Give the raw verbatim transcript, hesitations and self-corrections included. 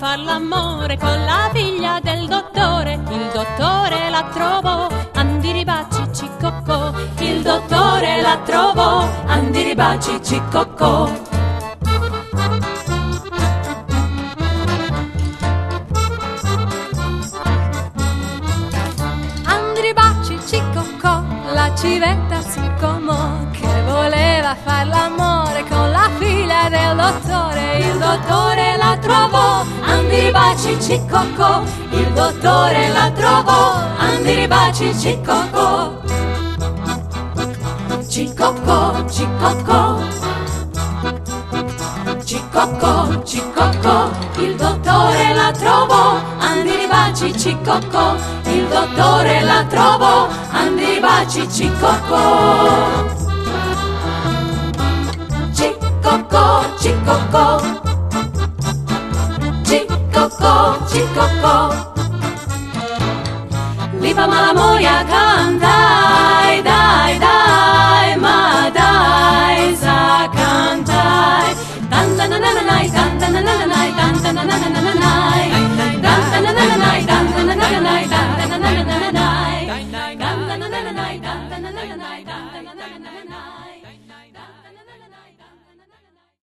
far l'amore con la figlia del dottore. Il dottore la trovò, andiribaci ciccocco. Il dottore la trovò, andiribaci ciccocco. Andiribaci ciccocco, la civetta si comò, che voleva far l'amore con la figlia del dottore. Il dottore la trovò, andiribaci ciccocco. Il dottore la trovò, andiribaci ciccocco. Ciccocco, ciccocco, ciccocco, ciccocco. Il dottore la trovò, andiribaci ciccocco. Il dottore la trovò, andiribaci ciccocco. Ciccocco, ciccocco, ciccocco, ciccocco. Lipa malamoia cantai, dai, dai, ma dai, sa cantai. Dan dan dan dan dan dan.